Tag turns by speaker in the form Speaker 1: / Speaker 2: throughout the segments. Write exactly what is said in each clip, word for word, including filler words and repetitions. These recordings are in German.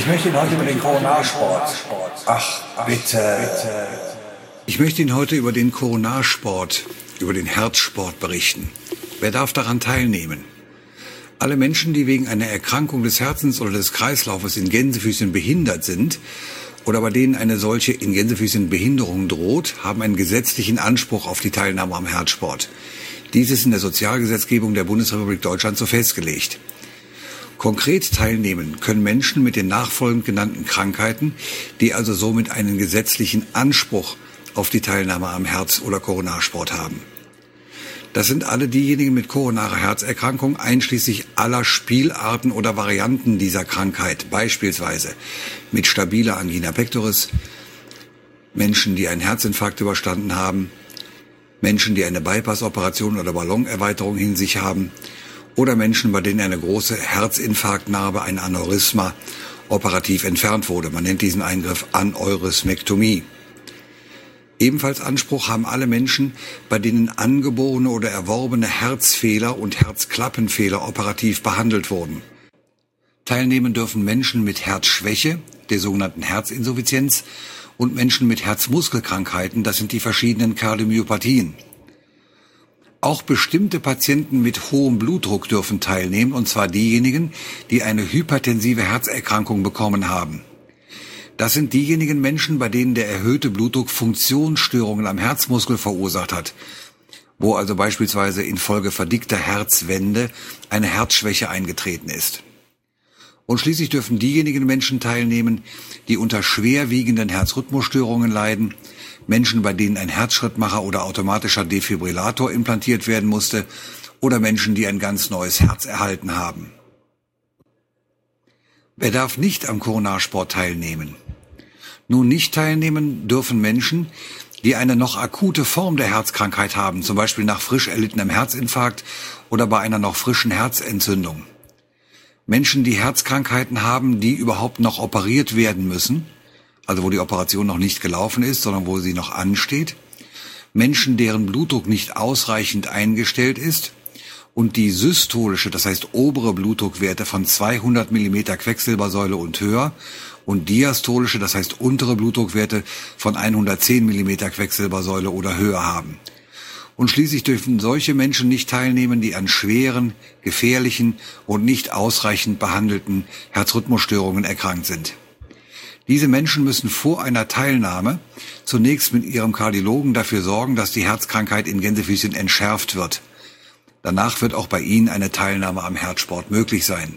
Speaker 1: möchte Ihnen heute über den Coronarsport. Ach, bitte.
Speaker 2: Ich möchte Ihnen heute über den Coronarsport, über den Herzsport berichten. Wer darf daran teilnehmen? Alle Menschen, die wegen einer Erkrankung des Herzens oder des Kreislaufes in Gänsefüßchen behindert sind oder bei denen eine solche in Gänsefüßchen Behinderung droht, haben einen gesetzlichen Anspruch auf die Teilnahme am Herzsport. Dies ist in der Sozialgesetzgebung der Bundesrepublik Deutschland so festgelegt. Konkret teilnehmen können Menschen mit den nachfolgend genannten Krankheiten, die also somit einen gesetzlichen Anspruch auf die Teilnahme am Herz- oder Coronarsport haben. Das sind alle diejenigen mit koronarer Herzerkrankung, einschließlich aller Spielarten oder Varianten dieser Krankheit, beispielsweise mit stabiler Angina pectoris, Menschen, die einen Herzinfarkt überstanden haben, Menschen, die eine Bypass-Operation oder Ballonerweiterung in sich haben, oder Menschen, bei denen eine große Herzinfarktnarbe, ein Aneurysma, operativ entfernt wurde. Man nennt diesen Eingriff Aneurysmektomie. Ebenfalls Anspruch haben alle Menschen, bei denen angeborene oder erworbene Herzfehler und Herzklappenfehler operativ behandelt wurden. Teilnehmen dürfen Menschen mit Herzschwäche, der sogenannten Herzinsuffizienz, und Menschen mit Herzmuskelkrankheiten, das sind die verschiedenen Kardiomyopathien. Auch bestimmte Patienten mit hohem Blutdruck dürfen teilnehmen, und zwar diejenigen, die eine hypertensive Herzerkrankung bekommen haben. Das sind diejenigen Menschen, bei denen der erhöhte Blutdruck Funktionsstörungen am Herzmuskel verursacht hat, wo also beispielsweise infolge verdickter Herzwände eine Herzschwäche eingetreten ist. Und schließlich dürfen diejenigen Menschen teilnehmen, die unter schwerwiegenden Herzrhythmusstörungen leiden, Menschen, bei denen ein Herzschrittmacher oder automatischer Defibrillator implantiert werden musste, oder Menschen, die ein ganz neues Herz erhalten haben. Wer darf nicht am Coronarsport teilnehmen? Nun, nicht teilnehmen dürfen Menschen, die eine noch akute Form der Herzkrankheit haben, zum Beispiel nach frisch erlittenem Herzinfarkt oder bei einer noch frischen Herzentzündung. Menschen, die Herzkrankheiten haben, die überhaupt noch operiert werden müssen, also wo die Operation noch nicht gelaufen ist, sondern wo sie noch ansteht. Menschen, deren Blutdruck nicht ausreichend eingestellt ist und die systolische, das heißt obere Blutdruckwerte von zweihundert Millimeter Quecksilbersäule und höher und diastolische, das heißt untere Blutdruckwerte von hundertzehn Millimeter Quecksilbersäule oder höher haben. Und schließlich dürfen solche Menschen nicht teilnehmen, die an schweren, gefährlichen und nicht ausreichend behandelten Herzrhythmusstörungen erkrankt sind. Diese Menschen müssen vor einer Teilnahme zunächst mit ihrem Kardiologen dafür sorgen, dass die Herzkrankheit in Gänsefüßchen entschärft wird. Danach wird auch bei ihnen eine Teilnahme am Herzsport möglich sein.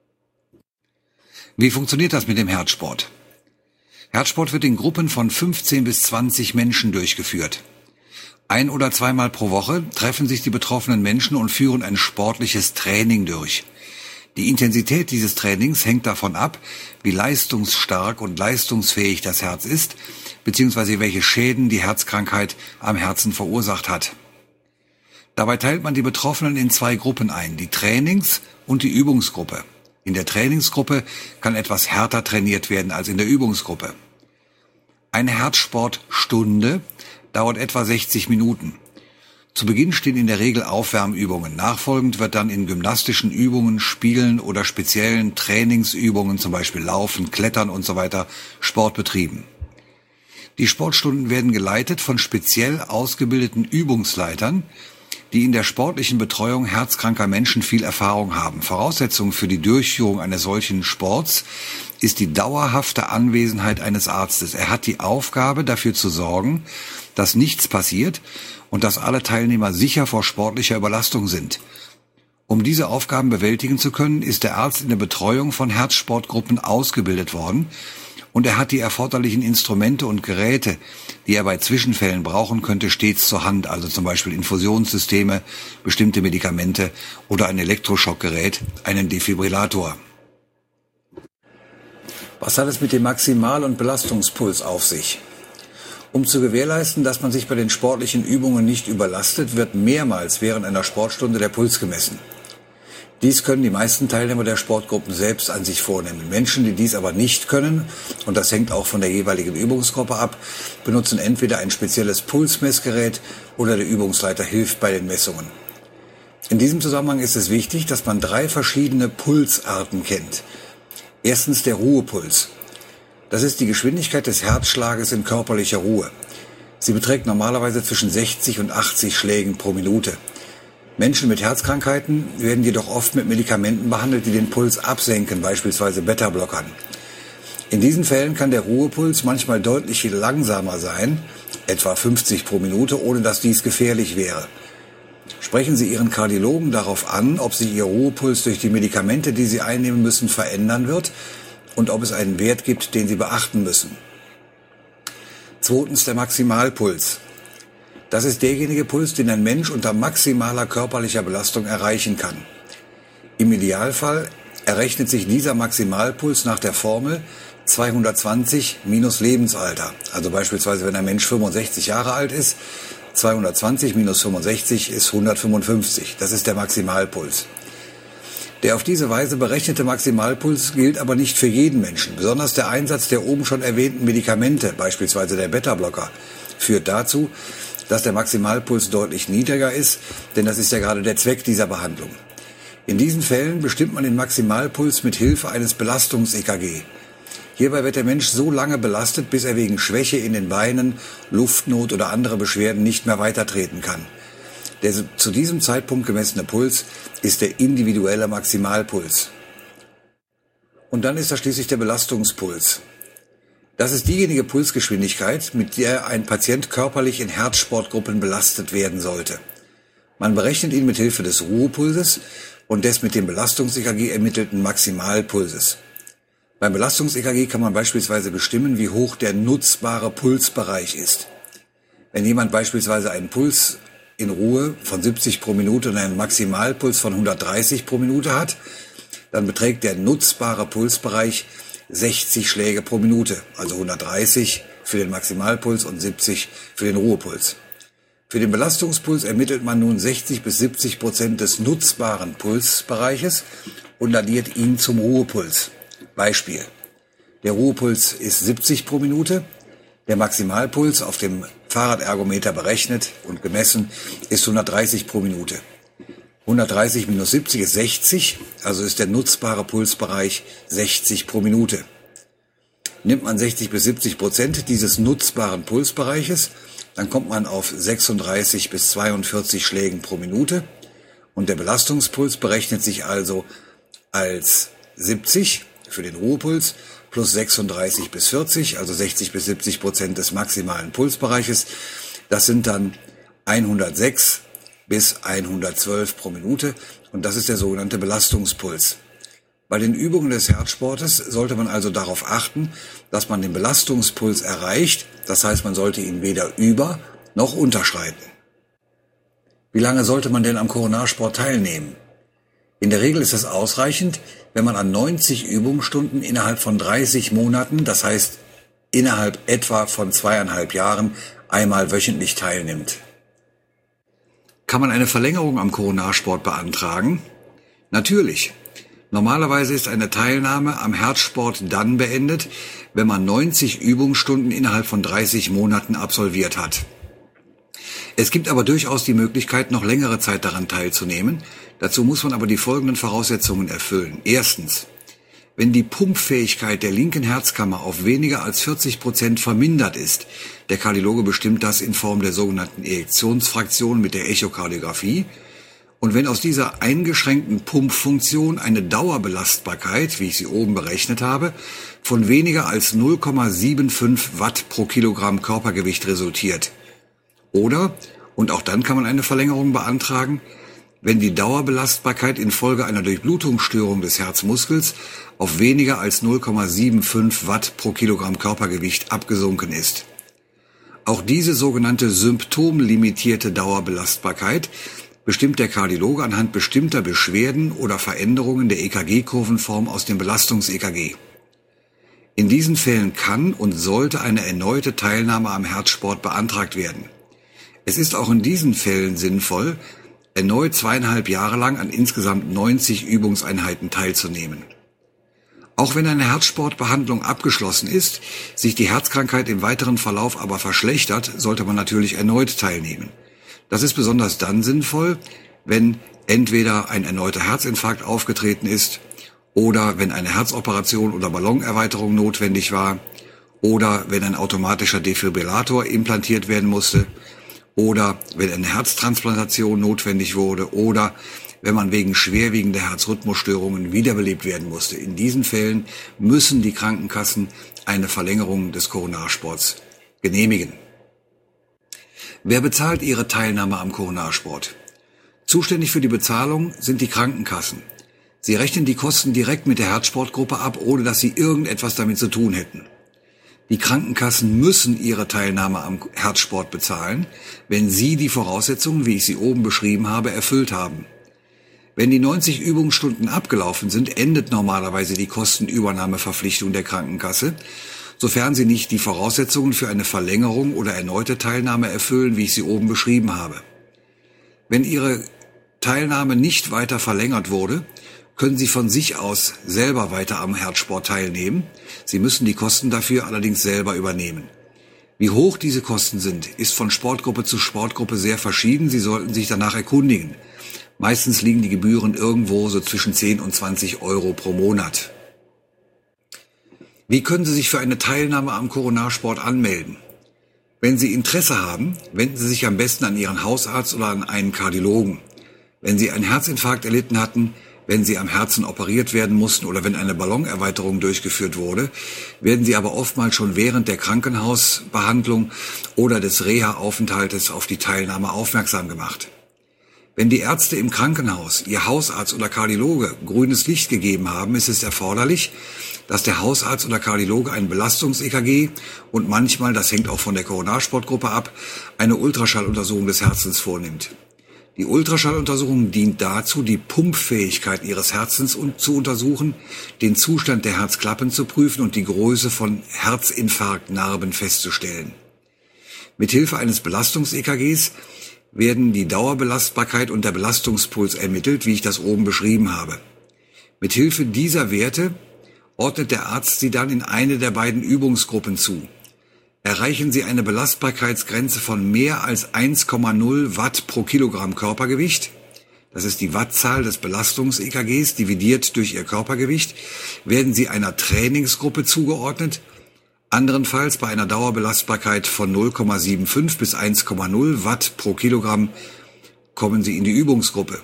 Speaker 2: Wie funktioniert das mit dem Herzsport? Herzsport wird in Gruppen von fünfzehn bis zwanzig Menschen durchgeführt. Ein- oder zweimal pro Woche treffen sich die betroffenen Menschen und führen ein sportliches Training durch. Die Intensität dieses Trainings hängt davon ab, wie leistungsstark und leistungsfähig das Herz ist, beziehungsweise welche Schäden die Herzkrankheit am Herzen verursacht hat. Dabei teilt man die Betroffenen in zwei Gruppen ein, die Trainings- und die Übungsgruppe. In der Trainingsgruppe kann etwas härter trainiert werden als in der Übungsgruppe. Eine Herzsportstunde dauert etwa sechzig Minuten. Zu Beginn stehen in der Regel Aufwärmübungen. Nachfolgend wird dann in gymnastischen Übungen, Spielen oder speziellen Trainingsübungen, zum Beispiel Laufen, Klettern und so weiter, Sport betrieben. Die Sportstunden werden geleitet von speziell ausgebildeten Übungsleitern, die in der sportlichen Betreuung herzkranker Menschen viel Erfahrung haben. Voraussetzung für die Durchführung eines solchen Sports ist die dauerhafte Anwesenheit eines Arztes. Er hat die Aufgabe, dafür zu sorgen, dass nichts passiert und dass alle Teilnehmer sicher vor sportlicher Überlastung sind. Um diese Aufgaben bewältigen zu können, ist der Arzt in der Betreuung von Herzsportgruppen ausgebildet worden und er hat die erforderlichen Instrumente und Geräte, die er bei Zwischenfällen brauchen könnte, stets zur Hand, also zum Beispiel Infusionssysteme, bestimmte Medikamente oder ein Elektroschockgerät, einen Defibrillator. Was hat es mit dem Maximal- und Belastungspuls auf sich? Um zu gewährleisten, dass man sich bei den sportlichen Übungen nicht überlastet, wird mehrmals während einer Sportstunde der Puls gemessen. Dies können die meisten Teilnehmer der Sportgruppen selbst an sich vornehmen. Menschen, die dies aber nicht können, und das hängt auch von der jeweiligen Übungsgruppe ab, benutzen entweder ein spezielles Pulsmessgerät oder der Übungsleiter hilft bei den Messungen. In diesem Zusammenhang ist es wichtig, dass man drei verschiedene Pulsarten kennt. Erstens der Ruhepuls. Das ist die Geschwindigkeit des Herzschlages in körperlicher Ruhe. Sie beträgt normalerweise zwischen sechzig und achtzig Schlägen pro Minute. Menschen mit Herzkrankheiten werden jedoch oft mit Medikamenten behandelt, die den Puls absenken, beispielsweise Beta-Blockern. In diesen Fällen kann der Ruhepuls manchmal deutlich langsamer sein, etwa fünfzig pro Minute, ohne dass dies gefährlich wäre. Sprechen Sie Ihren Kardiologen darauf an, ob sich Ihr Ruhepuls durch die Medikamente, die Sie einnehmen müssen, verändern wird und ob es einen Wert gibt, den Sie beachten müssen. Zweitens der Maximalpuls. Das ist derjenige Puls, den ein Mensch unter maximaler körperlicher Belastung erreichen kann. Im Idealfall errechnet sich dieser Maximalpuls nach der Formel zweihundertzwanzig minus Lebensalter. Also beispielsweise, wenn ein Mensch fünfundsechzig Jahre alt ist, zweihundertzwanzig minus fünfundsechzig ist hundertfünfundfünfzig. Das ist der Maximalpuls. Der auf diese Weise berechnete Maximalpuls gilt aber nicht für jeden Menschen. Besonders der Einsatz der oben schon erwähnten Medikamente, beispielsweise der Beta-Blocker, führt dazu, dass der Maximalpuls deutlich niedriger ist, denn das ist ja gerade der Zweck dieser Behandlung. In diesen Fällen bestimmt man den Maximalpuls mit Hilfe eines Belastungs-E K G. Hierbei wird der Mensch so lange belastet, bis er wegen Schwäche in den Beinen, Luftnot oder andere Beschwerden nicht mehr weitertreten kann. Der zu diesem Zeitpunkt gemessene Puls ist der individuelle Maximalpuls. Und dann ist da schließlich der Belastungspuls. Das ist diejenige Pulsgeschwindigkeit, mit der ein Patient körperlich in Herzsportgruppen belastet werden sollte. Man berechnet ihn mit Hilfe des Ruhepulses und des mit dem Belastungs-E K G ermittelten Maximalpulses. Beim Belastungs-E K G kann man beispielsweise bestimmen, wie hoch der nutzbare Pulsbereich ist. Wenn jemand beispielsweise einen Puls in Ruhe von siebzig pro Minute und einen Maximalpuls von hundertdreißig pro Minute hat, dann beträgt der nutzbare Pulsbereich sechzig Schläge pro Minute, also hundertdreißig für den Maximalpuls und siebzig für den Ruhepuls. Für den Belastungspuls ermittelt man nun sechzig bis siebzig Prozent des nutzbaren Pulsbereiches und addiert ihn zum Ruhepuls. Beispiel: Der Ruhepuls ist siebzig pro Minute, der Maximalpuls auf dem Fahrradergometer berechnet und gemessen ist hundertdreißig pro Minute. hundertdreißig minus siebzig ist sechzig, also ist der nutzbare Pulsbereich sechzig pro Minute. Nimmt man sechzig bis siebzig Prozent dieses nutzbaren Pulsbereiches, dann kommt man auf sechsunddreißig bis zweiundvierzig Schlägen pro Minute und der Belastungspuls berechnet sich also als siebzig für den Ruhepuls plus sechsunddreißig bis vierzig, also sechzig bis siebzig Prozent des maximalen Pulsbereiches. Das sind dann hundertsechs bis hundertzwölf pro Minute und das ist der sogenannte Belastungspuls. Bei den Übungen des Herzsportes sollte man also darauf achten, dass man den Belastungspuls erreicht, das heißt, man sollte ihn weder über- noch unterschreiten. Wie lange sollte man denn am Koronarsport teilnehmen? In der Regel ist es ausreichend, wenn man an neunzig Übungsstunden innerhalb von dreißig Monaten, das heißt innerhalb etwa von zweieinhalb Jahren, einmal wöchentlich teilnimmt. Kann man eine Verlängerung am Koronarsport beantragen? Natürlich. Normalerweise ist eine Teilnahme am Herzsport dann beendet, wenn man neunzig Übungsstunden innerhalb von dreißig Monaten absolviert hat. Es gibt aber durchaus die Möglichkeit, noch längere Zeit daran teilzunehmen. Dazu muss man aber die folgenden Voraussetzungen erfüllen. Erstens: Wenn die Pumpfähigkeit der linken Herzkammer auf weniger als vierzig Prozent vermindert ist, der Kardiologe bestimmt das in Form der sogenannten Ejektionsfraktion mit der Echokardiographie, und wenn aus dieser eingeschränkten Pumpfunktion eine Dauerbelastbarkeit, wie ich sie oben berechnet habe, von weniger als null Komma fünfundsiebzig Watt pro Kilogramm Körpergewicht resultiert. Oder, und auch dann kann man eine Verlängerung beantragen, wenn die Dauerbelastbarkeit infolge einer Durchblutungsstörung des Herzmuskels auf weniger als null Komma fünfundsiebzig Watt pro Kilogramm Körpergewicht abgesunken ist. Auch diese sogenannte symptomlimitierte Dauerbelastbarkeit bestimmt der Kardiologe anhand bestimmter Beschwerden oder Veränderungen der E K G-Kurvenform aus dem Belastungs-E K G. In diesen Fällen kann und sollte eine erneute Teilnahme am Herzsport beantragt werden. Es ist auch in diesen Fällen sinnvoll, erneut zweieinhalb Jahre lang an insgesamt neunzig Übungseinheiten teilzunehmen. Auch wenn eine Herzsportbehandlung abgeschlossen ist, sich die Herzkrankheit im weiteren Verlauf aber verschlechtert, sollte man natürlich erneut teilnehmen. Das ist besonders dann sinnvoll, wenn entweder ein erneuter Herzinfarkt aufgetreten ist oder wenn eine Herzoperation oder Ballonerweiterung notwendig war, oder wenn ein automatischer Defibrillator implantiert werden musste, oder wenn eine Herztransplantation notwendig wurde, oder wenn man wegen schwerwiegender Herzrhythmusstörungen wiederbelebt werden musste. In diesen Fällen müssen die Krankenkassen eine Verlängerung des Koronarsports genehmigen. Wer bezahlt Ihre Teilnahme am Koronarsport? Zuständig für die Bezahlung sind die Krankenkassen. Sie rechnen die Kosten direkt mit der Herzsportgruppe ab, ohne dass sie irgendetwas damit zu tun hätten. Die Krankenkassen müssen ihre Teilnahme am Herzsport bezahlen, wenn sie die Voraussetzungen, wie ich sie oben beschrieben habe, erfüllt haben. Wenn die neunzig Übungsstunden abgelaufen sind, endet normalerweise die Kostenübernahmeverpflichtung der Krankenkasse, sofern sie nicht die Voraussetzungen für eine Verlängerung oder erneute Teilnahme erfüllen, wie ich sie oben beschrieben habe. Wenn Ihre Teilnahme nicht weiter verlängert wurde, können Sie von sich aus selber weiter am Herzsport teilnehmen. Sie müssen die Kosten dafür allerdings selber übernehmen. Wie hoch diese Kosten sind, ist von Sportgruppe zu Sportgruppe sehr verschieden. Sie sollten sich danach erkundigen. Meistens liegen die Gebühren irgendwo so zwischen zehn und zwanzig Euro pro Monat. Wie können Sie sich für eine Teilnahme am Koronarsport anmelden? Wenn Sie Interesse haben, wenden Sie sich am besten an Ihren Hausarzt oder an einen Kardiologen. Wenn Sie einen Herzinfarkt erlitten hatten, wenn Sie am Herzen operiert werden mussten oder wenn eine Ballonerweiterung durchgeführt wurde, werden Sie aber oftmals schon während der Krankenhausbehandlung oder des Reha-Aufenthaltes auf die Teilnahme aufmerksam gemacht. Wenn die Ärzte im Krankenhaus, Ihr Hausarzt oder Kardiologe grünes Licht gegeben haben, ist es erforderlich, dass der Hausarzt oder Kardiologe ein Belastungs-E K G und manchmal, das hängt auch von der Koronarsportgruppe ab, eine Ultraschalluntersuchung des Herzens vornimmt. Die Ultraschalluntersuchung dient dazu, die Pumpfähigkeit Ihres Herzens zu untersuchen, den Zustand der Herzklappen zu prüfen und die Größe von Herzinfarktnarben festzustellen. Mithilfe eines Belastungs-E K Gs werden die Dauerbelastbarkeit und der Belastungspuls ermittelt, wie ich das oben beschrieben habe. Mithilfe dieser Werte ordnet der Arzt sie dann in eine der beiden Übungsgruppen zu. Erreichen Sie eine Belastbarkeitsgrenze von mehr als eins Komma null Watt pro Kilogramm Körpergewicht, das ist die Wattzahl des Belastungs-E K Gs dividiert durch Ihr Körpergewicht, werden Sie einer Trainingsgruppe zugeordnet. Anderenfalls bei einer Dauerbelastbarkeit von null Komma fünfundsiebzig bis eins Komma null Watt pro Kilogramm kommen Sie in die Übungsgruppe.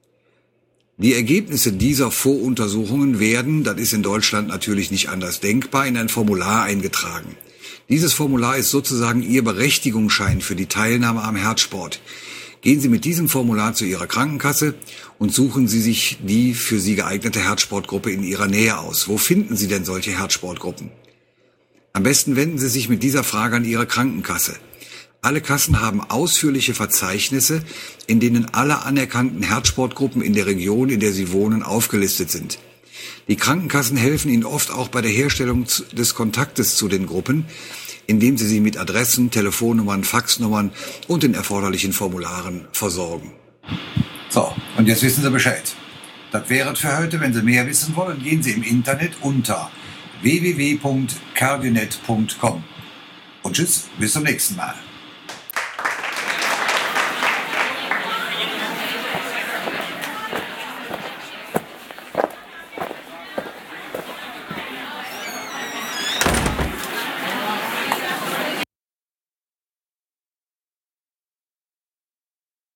Speaker 2: Die Ergebnisse dieser Voruntersuchungen werden, das ist in Deutschland natürlich nicht anders denkbar, in ein Formular eingetragen. Dieses Formular ist sozusagen Ihr Berechtigungsschein für die Teilnahme am Herzsport. Gehen Sie mit diesem Formular zu Ihrer Krankenkasse und suchen Sie sich die für Sie geeignete Herzsportgruppe in Ihrer Nähe aus. Wo finden Sie denn solche Herzsportgruppen? Am besten wenden Sie sich mit dieser Frage an Ihre Krankenkasse. Alle Kassen haben ausführliche Verzeichnisse, in denen alle anerkannten Herzsportgruppen in der Region, in der Sie wohnen, aufgelistet sind. Die Krankenkassen helfen Ihnen oft auch bei der Herstellung des Kontaktes zu den Gruppen, indem sie sie mit Adressen, Telefonnummern, Faxnummern und den erforderlichen Formularen versorgen.
Speaker 1: So, und jetzt wissen Sie Bescheid. Das wäre es für heute. Wenn Sie mehr wissen wollen, gehen Sie im Internet unter w w w punkt cardionet punkt com. Und tschüss, bis zum nächsten Mal.